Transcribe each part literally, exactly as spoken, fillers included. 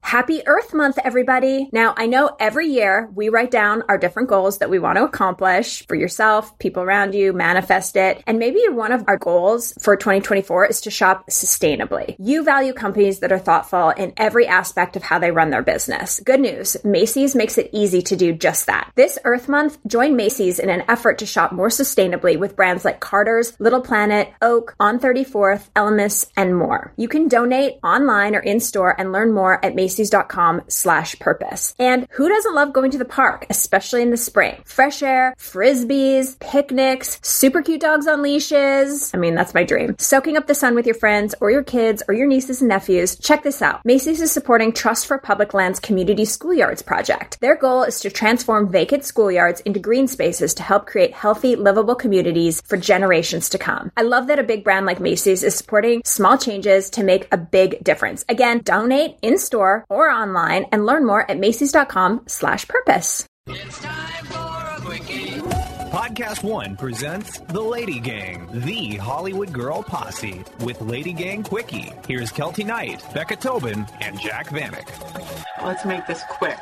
Happy Earth Month, everybody. Now, I know every year we write down our different goals that we want to accomplish for yourself, people around you, manifest it. And maybe one of our goals for twenty twenty-four is to shop sustainably. You value companies that are thoughtful in every aspect of how they run their business. Good news, Macy's makes it easy to do just that. This Earth Month, join Macy's in an effort to shop more sustainably with brands like Carter's, Little Planet, Oak, On thirty-fourth, Elemis, and more. You can donate online or in-store and learn more at Macy's. Macy's.com slash purpose. And who doesn't love going to the park, especially in the spring? Fresh air, frisbees, picnics, super cute dogs on leashes. I mean, that's my dream. Soaking up the sun with your friends or your kids or your nieces and nephews. Check this out. Macy's is supporting Trust for Public Lands Community Schoolyards project. Their goal is to transform vacant schoolyards into green spaces to help create healthy, livable communities for generations to come. I love that a big brand like Macy's is supporting small changes to make a big difference. Again, donate in-store or online and learn more at Macy's.com slash purpose. It's time for a quickie. Podcast One presents The Lady Gang, the Hollywood Girl Posse, with Lady Gang Quickie. Here's Kelty Knight, Becca Tobin, and Jack Vanek. Let's make this quick.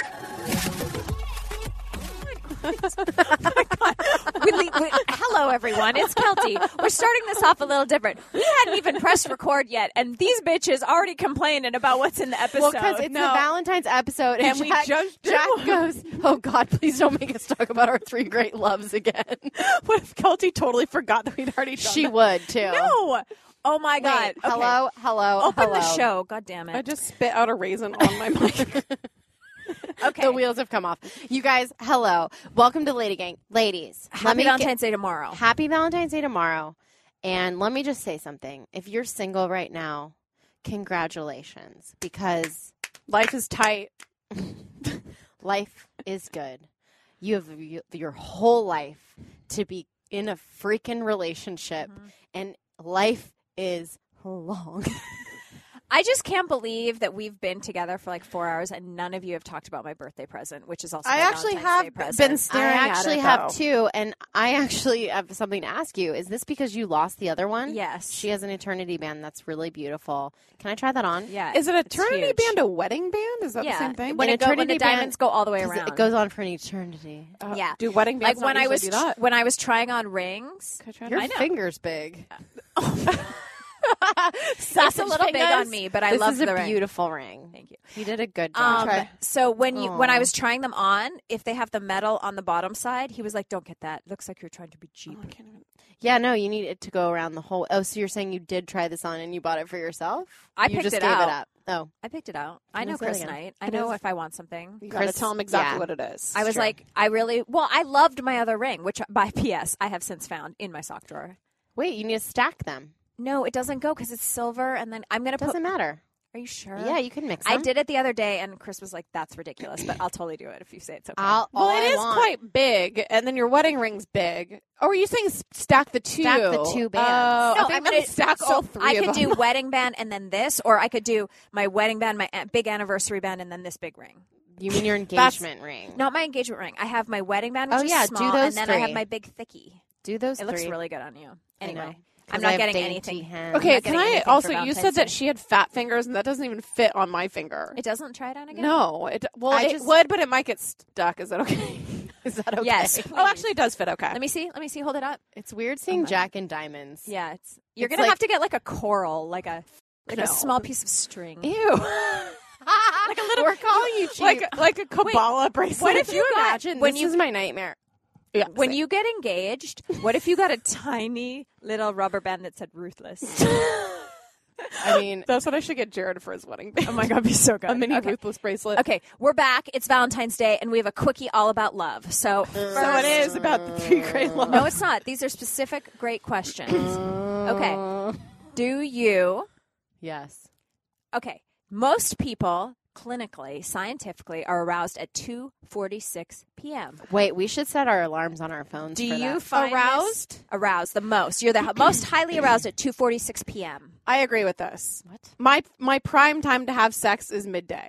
Oh my God. We, we, hello, everyone. It's Kelty. We're starting this off a little different. We hadn't even pressed record yet, and these bitches already complaining about what's in the episode. Well, because it's no. the Valentine's episode, and, And we Jack, just Jack goes, "Oh God, please don't make us talk about our three great loves again." What if Kelty totally forgot that we'd already done She that? would too. No. Oh my God. Wait, Okay. hello, hello, Open hello. the show. God damn it. I just spit out a raisin on my mic. Okay. The wheels have come off. You guys, hello. Welcome to Lady Gang. Ladies, let Happy me Valentine's get, Day tomorrow. Happy Valentine's Day tomorrow. And let me just say something. If you're single right now, congratulations, because Life is tight. life is good. You have y- your whole life to be in a freaking relationship, Mm-hmm. and life is long. I just can't believe that we've been together for like four hours and none of you have talked about my birthday present, which is also I my actually Valentine's have Day present. been I staring at actually it, have though. two, and I actually have something to ask you. Is this because you lost the other one? Yes. She has an eternity band that's really beautiful. Can I try that on? Yeah. Is it a it's eternity huge. band a wedding band? Is that Yeah. the same thing? When, An it go, when eternity the band- diamonds go all the way 'Cause around. It goes on for an eternity. Uh, yeah. Do wedding like bands when not I was usually do that? when I was trying on rings. Can I try Your that? know. finger's big. That's a little big on me, but I this love is a the ring. beautiful ring. Thank you. You did a good job. Um, Try. so when you when I Aw. was trying them on, if they have the metal on the bottom side, he was like, "Don't get that. Looks like you're trying to be cheap." Oh, I can't even- Yeah, no, you need it to go around the whole. Oh, so you're saying you did try this on and you bought it for yourself? I you picked just it gave out. it up. Oh, I picked it out. I Can I know say it Chris again? Knight. I It know is- if I want something. You gotta Chris- tell them exactly yeah. what it is. I was Sure. like, I really well, I loved my other ring, which by P S I have since found in my sock drawer. wait, you need to stack them. No, it doesn't go because it's silver, and then I'm gonna put. Doesn't matter. Are you sure? Yeah, you can mix I them. did it the other day, and Chris was like, "That's ridiculous," but I'll totally do it if you say it's okay. I'll, well, all it I is want- quite big, and then your wedding ring's big. Or are you saying s- stack the two? Stack the two bands. Oh, No, I think I'm I'm gonna gonna stack so all three I of could them. do wedding band and then this, or I could do my wedding band, my a- big anniversary band, and then this big ring. You mean your engagement ring? Not my engagement ring. I have my wedding band, which Oh, is yeah, do small, those and then I have three. my big thickie. Do those It three. looks really good on you. I know. Anyway, 'Cause I'm I not have getting dainty anything. hands. Okay, not can getting I anything for also? You Valentine's said that Day. she had fat fingers, and that doesn't even fit on my finger. It doesn't try it on again. No, it well, I it just- would, but it might get stuck. Is that okay? Is that okay? Yes. Oh, actually, it does fit okay. Let me see. Let me see. Hold it up. It's weird seeing my- Jack in diamonds. Yeah, it's. You're It's gonna like- have to get like a coral, like a like No. a small piece of string. Ew. like a little. We're calling you cheap. like like a Kabbalah bracelet. what if Could you you got- imagine? when this you- is my nightmare. Yeah, When same. you get engaged, what if you got a tiny little rubber band that said "ruthless"? I mean, That's what I should get Jared for his wedding band. Oh my god, it'd be so good. A mini okay. ruthless bracelet. Okay, we're back. It's Valentine's Day, and we have a quickie all about love. So, So it is about the three great loves. no, it's not. These are specific, great questions. Okay, do you? yes. Okay, most people, clinically, scientifically, are aroused at two forty-six p.m. Wait, we should set our alarms on our phones. Do for you that. find Aroused? this- aroused the most? You're the h- most highly aroused at two forty-six p.m. I agree with this. What? My my prime time to have sex is midday.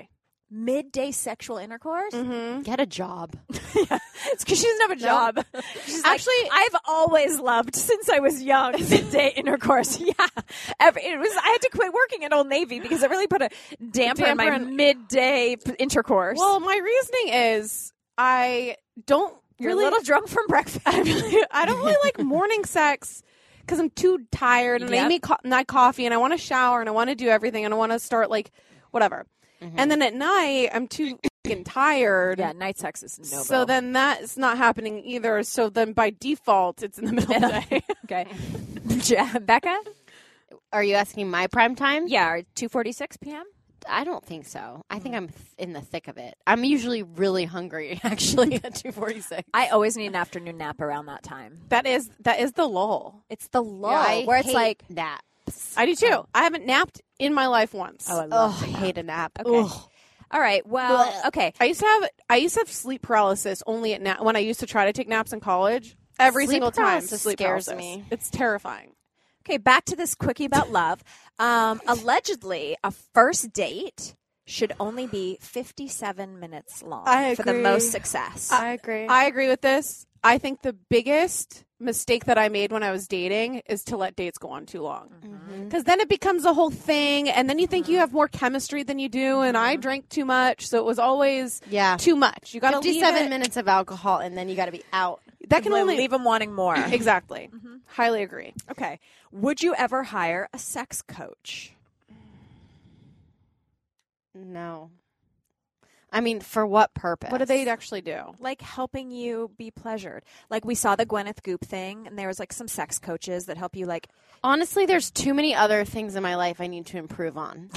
midday sexual intercourse. Mm-hmm. Get a job. It's because she doesn't have a job. She's Actually- like, I've always loved since I was young midday intercourse. Yeah, Every, it was. I had to quit working at Old Navy because it really put a damper, in my Damper in- midday p- intercourse. Well, my reasoning is I don't you're really a little drunk from breakfast. I really, I don't really like morning sex because I'm too tired and Yep. I need co- night coffee and I want to shower and I want to do everything and I want to start like whatever. Mm-hmm. And then at night I'm too fucking tired. Yeah, night sex is no. So then that's not happening either. So then by default it's in the middle of the day. okay, Ja- Becca. Are you asking my prime time? Yeah, two forty six p.m. I don't think so. I think I'm th- in the thick of it. I'm usually really hungry, actually, at two forty-six. I always need an afternoon nap around that time. That is that is the lull. It's the lull I where it's hate like, naps. I do too. I haven't napped in my life once. oh, I Oh, love I hate a nap. Okay. Ugh. All right. Well, Blech. okay. I used to have I used to have sleep paralysis only at na- when I used to try to take naps in college. Every Sleep single time, paralysis sleep scares paralysis. me. It's terrifying. Okay, back to this quickie about love. Um, allegedly, a first date should only be fifty-seven minutes long I for the agree. most success. I agree. I agree with this. I think the biggest mistake that I made when I was dating is to let dates go on too long. Because then it becomes a whole thing, and then you think you have more chemistry than you do, and I drank too much, so it was always yeah. too much. You got to leave fifty-seven it. minutes of alcohol, and then you got to be out. That can Li- only leave them wanting more. exactly. Highly agree. Okay. Would you ever hire a sex coach? No. I mean, for what purpose? What do they actually do? Like helping you be pleasured. Like we saw the Gwyneth Goop thing, and there was like some sex coaches that help you like. Honestly, there's too many other things in my life I need to improve on.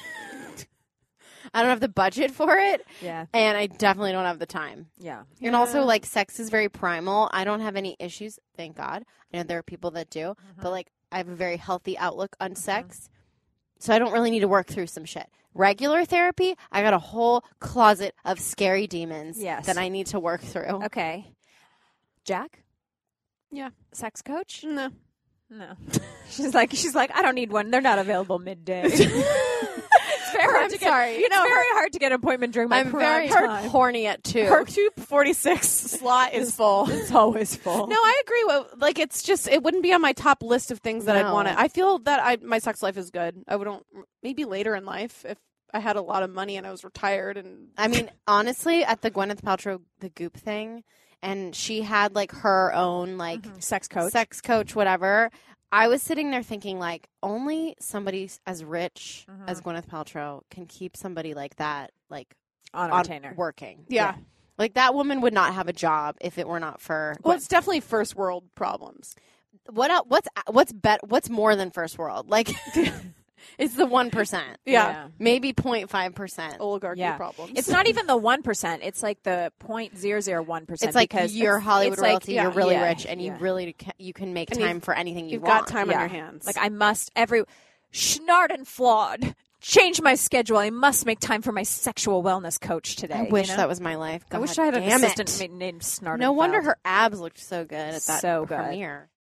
I don't have the budget for it, Yeah. and I definitely don't have the time. Yeah. And also, like, sex is very primal. I don't have any issues, thank God. I know there are people that do, but, like, I have a very healthy outlook on sex, so I don't really need to work through some shit. Regular therapy, I got a whole closet of scary demons Yes. that I need to work through. Okay. Jack? Yeah. Sex coach? No. No. she's like she's like, I don't need one. They're not available midday. It's very hard I'm to sorry. get You it's know, very hard to get an appointment during my I'm prime very time. horny at two. Her two forty-six slot is full. It's always full. No, I agree. With, like, it's just it wouldn't be on my top list of things that I'd No. want to. I feel that I my sex life is good. I wouldn't maybe later in life if I had a lot of money and I was retired and I mean, honestly, at the Gwyneth Paltrow, the Goop thing, and she had, like, her own, like, sex coach. sex coach, whatever. I was sitting there thinking, like, only somebody as rich as Gwyneth Paltrow can keep somebody like that, like, on a on retainer. working. yeah. Like, that woman would not have a job if it were not for. Well, it's definitely first world problems. What else? What's what's bet? What's more than first world? Like, it's the one percent. Yeah. Maybe point five percent. Oligarchy Yeah. problems. It's not even the one percent. It's like the point zero zero one percent. It's like because you're it's- Hollywood it's like- royalty. yeah, you're really yeah, rich, and you yeah. really ca- you can make And time you've- for anything you You've want. got time Yeah. on your hands. Like I must every schnard and flawed. Change my schedule. I must make time for my sexual wellness coach today. I wish you know? that was my life. I wish God I had an damn assistant it. ma- named Snart. No and wonder Fouled. her abs looked so good at that So good. premiere.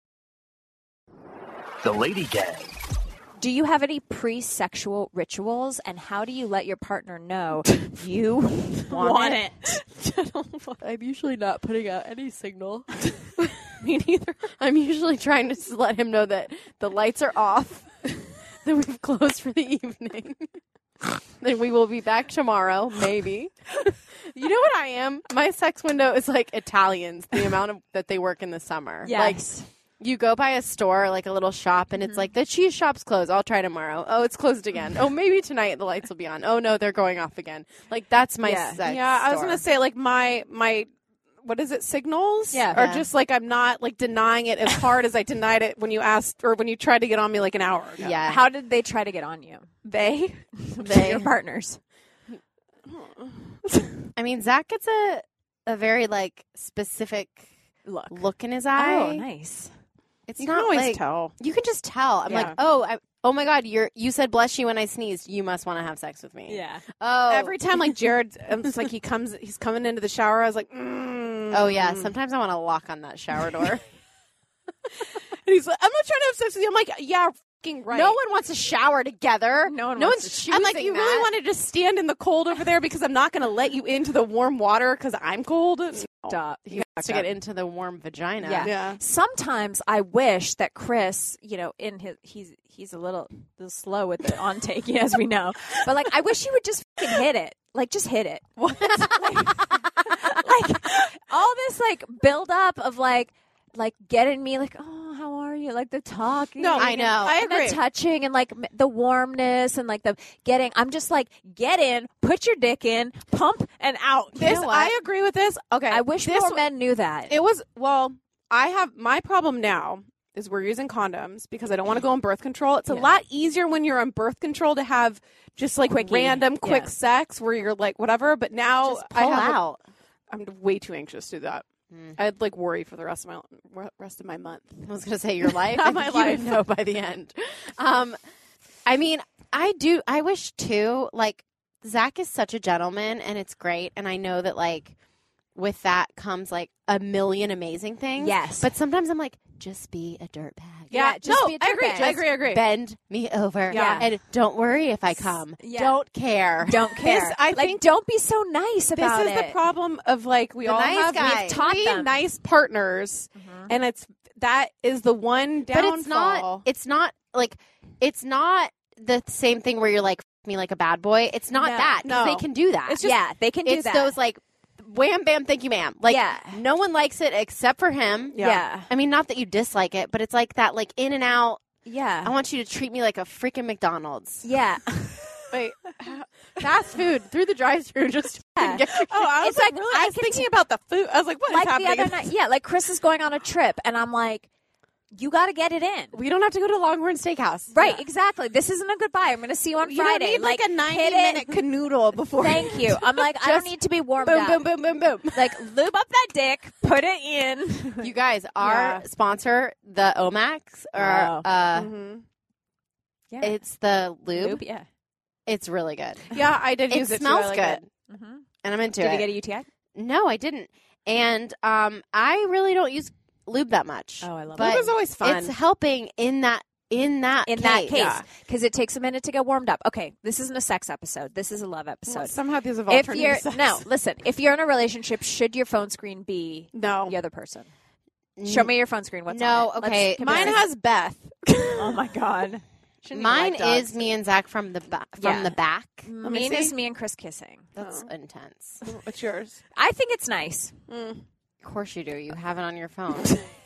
The Lady Gang. Do you have any pre-sexual rituals, and how do you let your partner know you want, it? I'm usually not putting out any signal. Me neither. I'm usually trying to s- let him know that the lights are off, that we've closed for the evening, that we will be back tomorrow, maybe. You know what I am? My sex window is like Italians, the amount of that they work in the summer. Like, Yes. you go by a store, like a little shop, and it's like, the cheese shop's closed. I'll try tomorrow. Oh, it's closed again. Oh, maybe tonight the lights will be on. Oh, no, they're going off again. Like, that's my Yeah. sex yeah, I was store. gonna say like my my what is it signals? Yeah. Or Yeah. just like I'm not like denying it as hard as I denied it when you asked or when you tried to get on me like an hour ago. Yeah. How did they try to get on you? They They- Your partners. I mean, Zach gets a a very like specific Look. look in his eye. Oh, nice. It's you not can always like tell. you can just tell. I'm Yeah. like, oh, I, oh my God, you're you said bless you when I sneezed. You must want to have sex with me. Yeah. Oh, Every time like Jared um, it's like he comes he's coming into the shower, I was like, mm. oh yeah. Sometimes I want to lock on that shower door. And he's like, I'm not trying to have sex with you. I'm like, yeah, fucking right. No one wants to shower together. No one no wants one's to- choosing I'm like, you that. really want to just stand in the cold over there because I'm not going to let you into the warm water because I'm cold? Stop. He wants to get into the warm vagina. Yeah. Yeah. Sometimes I wish that Chris, you know, in his he's he's a little, little slow with the on take, as we know. But like, I wish he would just fucking hit it. Like, just hit it. What? like, like all this like build up of like like getting me like, oh, how are you? Like the talking. No, I know. I And agree. the touching and like m- the warmness and like the getting. I'm just like, get in, put your dick in, pump and out. You This know what? I agree with this. Okay. I wish this more wa- men knew that. It was well, I have my problem now is we're using condoms because I don't want to go on birth control. It's a Yeah. lot easier when you're on birth control to have just like Quickie. random quick Yeah. sex where you're like whatever, but now Just I pull have a- out. I'm way too anxious to do that. Mm. I'd like worry for the rest of my rest of my month. I was going to say your life. Not I my think you would life. know by the end. Um, I mean, I do. I wish too. Like Zach is such a gentleman, and it's great. And I know that like with that comes like a million amazing things. Yes. But sometimes I'm like, just be a dirtbag. Yeah, just no, be a I agree. dirtbag. I agree. I agree. Bend me over. Yeah. And don't worry if I come. Yeah. Don't care. Don't care. This- I like, think don't be so nice This about is it. the problem of like we The all nice have guy. we've Taught three them. nice partners, and it's that is the one But downfall. it's not. It's not like it's not the same thing where you're like "F me like a bad boy. It's not No. that. 'Cause No. they can do that. It's just- yeah, they can do it's that. those like wham bam thank you ma'am. Like Yeah. no one likes it except for him. Yeah. yeah. I mean, not that you dislike it, but it's like that like in and out. Yeah. I want you to treat me like a freaking McDonald's. yeah. Wait, Fast food through the drive-through. Just Yeah. get your- oh, I was It's like, like, really? I I was can thinking t- about the food. I was like, what is like the happening? other night. Yeah, like Chris is going on a trip, and I'm like, you got to get it in. we don't have to go to Longhorn Steakhouse. Right, exactly. This isn't a goodbye. I'm going to see you on You Friday. don't need like, a ninety hit minute it. canoodle before. Thank you. I'm like, I don't need to be warmed Boom, up. boom, boom, boom, boom. Like, lube up that dick, put it in. You guys, our Yeah. sponsor, the Omax, or Oh. uh, Mhm. Yeah. it's the lube. lube, yeah. It's really good. Yeah, I did It use it. smells too. I like good, it. Mm-hmm. and I'm into Did it. you get a U T I? No, I didn't. And um, I really don't use lube that much. Oh, I love But Lube is always fun. it's helping in that in that in case. that case, Yeah. because it takes a minute to get warmed up. Okay, this isn't a sex episode. This is a love episode. Somehow these have if alternative you're sex. no, listen. If you're in a relationship, should your phone screen be no. the other person? Show me your phone screen. What's No, on it? okay, Let's Mine compare. has Beth. Oh my god. Shouldn't even Mine like dogs. is me and Zach from the ba- from Yeah. the back. me Mine see. is me and Chris kissing. That's Oh. intense. What's yours? I think it's nice. Mm. Of course you do. You have it on your phone.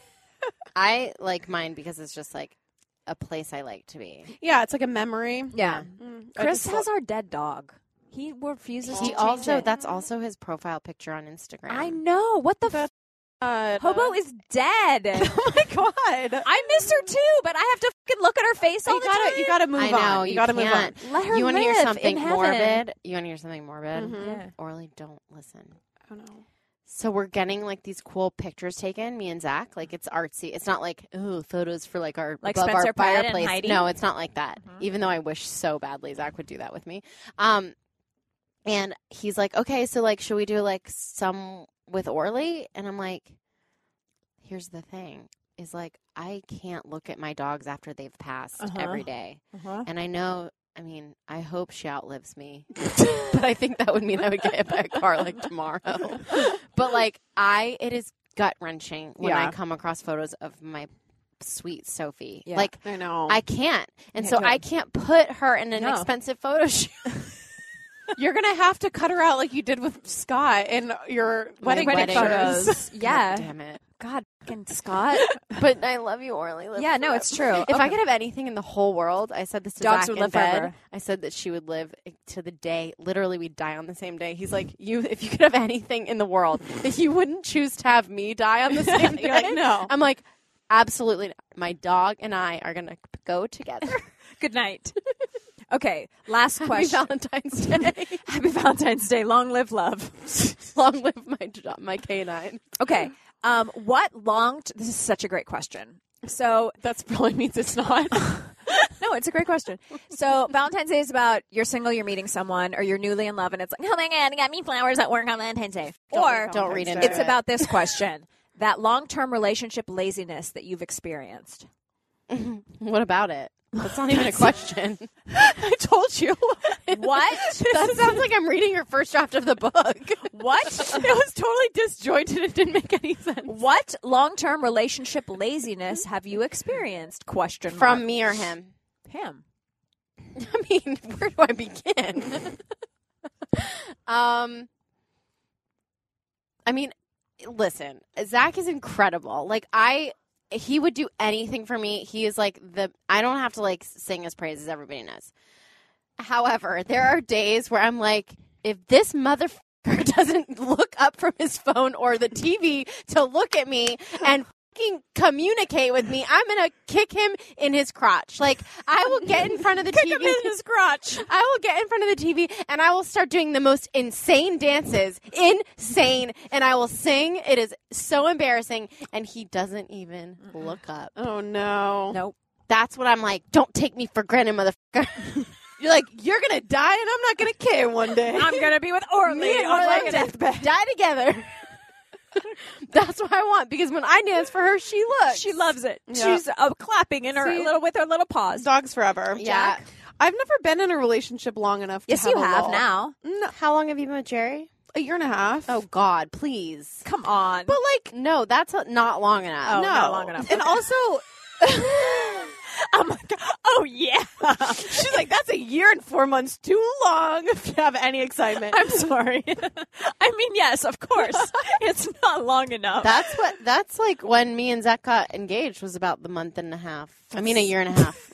I like mine because it's just like a place I like to be. Yeah, it's like a memory. Yeah. Mm. I Chris just has our dead dog. He refuses to He change also it. that's also his profile picture on Instagram. I know. What the That's- f- Uh, Hobo is dead. Oh my god! I miss her too, but I have to fucking look at her face all You the gotta, time. you gotta move I know, on. You, you gotta can't. move on. Let her you want to hear live something in heaven. morbid? You want to hear something morbid? Mhm. Yeah. Orly, don't listen. Oh no. So we're getting like these cool pictures taken, me and Zach. Like it's artsy. It's not like ooh photos for like our Like above Spencer our Pratt and fireplace. Heidi? No, it's not like that. Mhm. Even though I wish so badly Zach would do that with me. Um, and he's like, okay, so like, should we do like some with Orly? And I'm like, here's the thing: is like I can't look at my dogs after they've passed Uh-huh. every day, Uh-huh. and I know. I mean, I hope she outlives me, but I think that would mean I would get hit by a car like tomorrow. But like I, it is gut wrenching when Yeah. I come across photos of my sweet Sophie. Yeah. Like I know. I can't, and Yeah, so good. I can't put her in an No. expensive photo shoot. You're gonna have to cut her out like you did with Scott in your wedding, Wedding pictures. photos. Yeah. God damn it! God, fucking Scott. But I love you, Orly. Live Yeah, no, forever. it's true. If I Okay. could have anything in the whole world, I said this to Dogs Zach would in live bed. forever. I said that she would live to the day. Literally, we'd die on the same day. He's like, "You, if you could have anything in the world, that you wouldn't choose to have me die on the same day." You're like, no. I'm like, absolutely not. My dog and I are gonna go together. Good night. Okay, last Happy question. Valentine's Day. Happy Valentine's Day. Long live love. Long live my do- my canine. Okay. Um, what long? T- this is such a great question. So That probably means it's not. no, it's a great question. So Valentine's Day is about you're single, you're meeting someone, or you're newly in love, and it's like, oh my god, I got me flowers at work on Valentine's Day. Or Don't read into it's it. about this question: that long-term relationship laziness that you've experienced. What about it? That's not even a question. I told you. What? That sounds like I'm reading your first draft of the book. What? It was totally disjointed. It didn't make any sense. What long-term relationship laziness have you experienced? Question mark. From me or him? him. I mean, where do I begin? um, I mean, listen, Zach is incredible. Like, I, he would do anything for me. He is like the, I don't have to like sing his praises. Everybody knows. However, there are days where I'm like, if this motherfucker doesn't look up from his phone or the T V to look at me and fucking communicate with me, I'm going to kick him in his crotch. Like, I will get in front of the Kick T V. him in his crotch. I will get in front of the T V and I will start doing the most insane dances. Insane. And I will sing. It is so embarrassing. And he doesn't even look up. Oh, no. Nope. That's what I'm like. Don't take me for granted, motherfucker. You're like, you're going to die and I'm not going to care one day. I'm going to be with Orly Me and on Orly my gonna deathbed. Die together. That's what I want, because when I dance for her, she looks. She loves it. Yeah. She's uh, clapping in her See? little with her little paws. Dogs forever. Yeah. I've never been in a relationship long enough to Yes, have you a have lull. now. No, How long have you been with Jerry? a year and a half. Oh, God, please. Come on. But, like, No, that's not long enough. Oh, no. not long enough. And Okay. also, I'm like, oh yeah. she's like, that's a year and four months too long if you have any excitement. I'm sorry. I mean, yes, of course. It's not long enough. That's what. That's like when me and Zach got engaged was about the month and a half. I mean, a year and a half.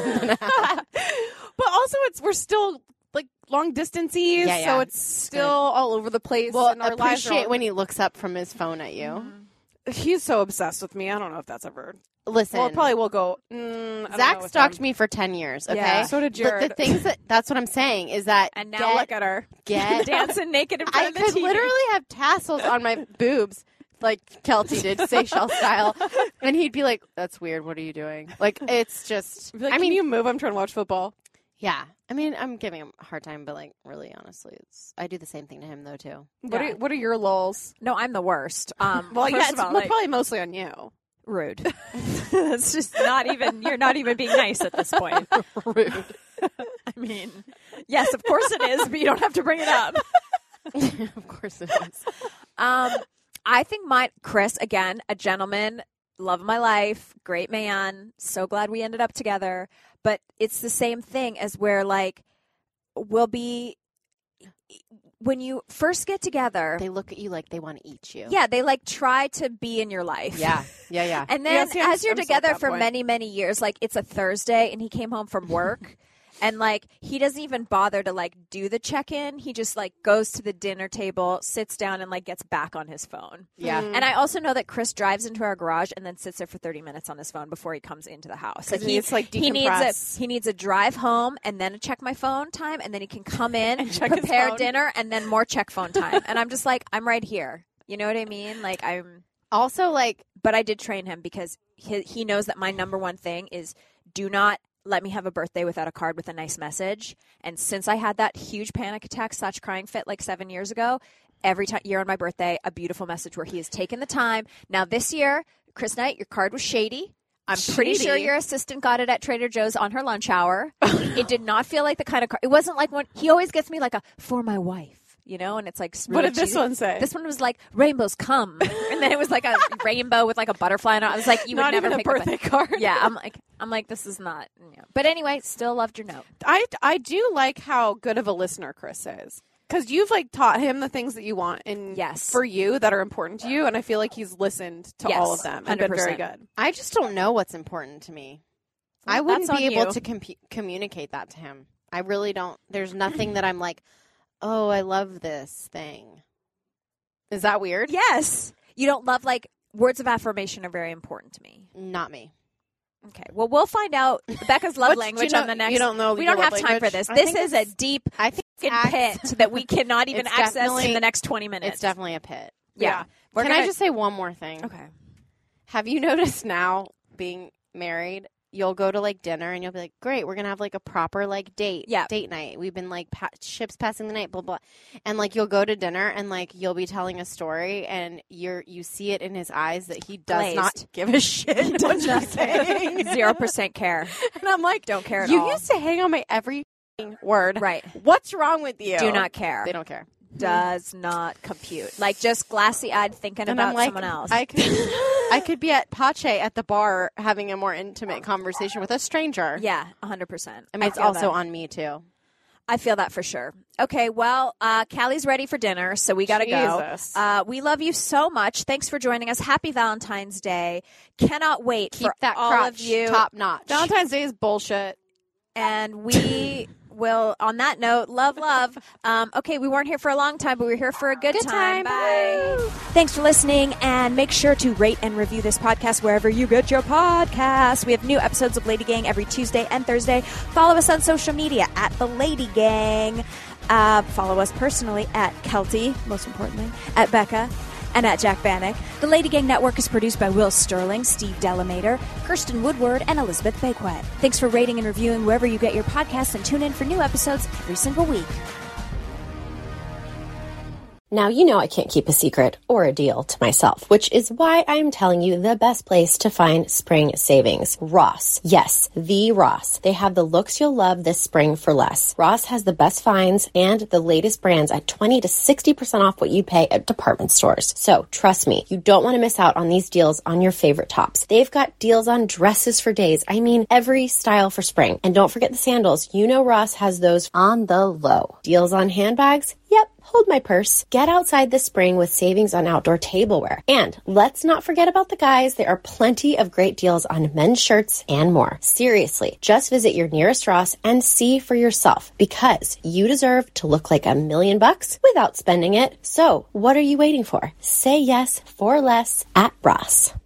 But also, it's we're still like long distances, Yeah, yeah. so it's still all over the place. Well, and our lives are appreciate all- when he looks up from his phone at you. he's so obsessed with me. I don't know if that's ever. Listen, Well, it probably will go. Mm, I don't Zach know with stalked him. me for ten years. Okay, Yeah. So did But Jared. the things that that's what I'm saying is that And now get, look at her. get Dancing naked in front I of the could T V. literally have tassels on my boobs, like Kelty did, Seychelles style, and he'd be like, "That's weird. What are you doing?" Like, it's just. Be like, I can mean, you move? I'm trying to watch football. yeah. I mean, I'm giving him a hard time, but like, really, honestly, it's. I do the same thing to him though too. What Yeah. are What are your lulls? No, I'm the worst. Um, Well, first yeah, of it's all, mo- like, probably mostly on you. rude. It's just not even. You're not even being nice at this point. Rude. I mean, yes, of course it is, but you don't have to bring it up. Of course it is. Um, I think my Chris again, a gentleman, love of my life, great man. So glad we ended up together. But it's the same thing as where like we'll be when you first get together. They look at you like they want to eat you. Yeah, they like try to be in your life. Yeah. Yeah. Yeah. And then Yeah, see, I'm- as you're I'm still at together that for point. many, many years, like it's a Thursday and he came home from work and like he doesn't even bother to like do the check-in. He just like goes to the dinner table, sits down and like gets back on his phone. yeah. And I also know that Chris drives into our garage and then sits there for thirty minutes on his phone before he comes into the house. he needs to, like, he needs decompress. a he needs a drive home and then a check my phone time and then he can come in, check his prepare phone. dinner and then more check phone time. And I'm just like, I'm right here. You know what I mean? Like I'm Also, like, but I did train him because he, he knows that my number one thing is do not let me have a birthday without a card with a nice message. And since I had that huge panic attack slash crying fit like seven years ago, every time year on my birthday, a beautiful message where he has taken the time. Now this year, Chris Knight, your card was shady. I'm pretty Shady? sure your assistant got it at Trader Joe's on her lunch hour. It did not feel like the kind of card. It wasn't like when he always gets me like a for my wife. You know, and it's like What really did this cheesy. one say? This one was like rainbows come, and then it was like a rainbow with like a butterfly. And I was like, you would Not never even a pick up birthday card. Yeah, I'm like, I'm like, this is not. You know. But anyway, still loved your note. I, I do like how good of a listener Chris is. Because you've like taught him the things that you want and Yes. for you that are important to you, and I feel like he's listened to Yes, all of them and one hundred been very percent. good. I just don't know what's important to me. Well, I wouldn't that's be on able you. to compu- communicate that to him. I really don't. There's nothing that I'm like, oh, I love this thing. Is that weird? Yes, you don't love like words of affirmation are very important to me. Not me. Okay, well, we'll find out Becca's love What- language do you know- on the next. you don't know We your don't have love time for language? this. I This think is a it's- deep I think fucking act- pit that we cannot even It's access in definitely- the next twenty minutes. It's definitely a pit. yeah. Yeah. We're Can gonna, I just say one more thing? Okay. Have you noticed now, being married, you'll go to like dinner and you'll be like, great, we're going to have like a proper like date, Yeah. date night. We've been like pa- ships passing the night, blah, blah. And like you'll go to dinner and like you'll be telling a story and you're, you see it in his eyes that he does Glazed. not give a shit what you're saying. Zero percent care. And I'm like, Don't care at you all. used to hang on my every f***ing word. Right. What's wrong with you? Do not care. They don't care. Does not compute. Like just glassy eyed thinking And about I'm like, someone else. I could, I could be at Pache at the bar having a more intimate conversation with a stranger. yeah, one hundred percent. I mean, it's feel also that. on me too. I feel that for sure. Okay, well, uh, Callie's ready for dinner, so we got to go. Jesus. Uh, we love you so much. Thanks for joining us. Happy Valentine's Day. Cannot wait Keep for that all crotch of you. top notch. Valentine's Day is bullshit. And we will, on that note, love, love. Um, okay, we weren't here for a long time, but we we're here for a good, Good time. Bye. Thanks for listening, and make sure to rate and review this podcast wherever you get your podcasts. We have new episodes of Lady Gang every Tuesday and Thursday. Follow us on social media at The Lady Gang. Uh, follow us personally at Kelty, most importantly, at Becca, and at Jack Bannock. The Lady Gang Network is produced by Will Sterling, Steve Delamater, Kirsten Woodward, and Elizabeth Bakewet. Thanks for rating and reviewing wherever you get your podcasts, and tune in for new episodes every single week. Now, you know I can't keep a secret or a deal to myself, which is why I'm telling you the best place to find spring savings. Ross. Yes, the Ross. They have the looks you'll love this spring for less. Ross has the best finds and the latest brands at twenty to sixty percent off what you pay at department stores. So trust me, you don't want to miss out on these deals on your favorite tops. They've got deals on dresses for days. I mean, every style for spring. And don't forget the sandals. You know Ross has those on the low. Deals on handbags? Yep. Hold my purse. Get outside this spring with savings on outdoor tableware. And let's not forget about the guys. There are plenty of great deals on men's shirts and more. Seriously, just visit your nearest Ross and see for yourself, because you deserve to look like a million bucks without spending it. So what are you waiting for? Say yes for less at Ross.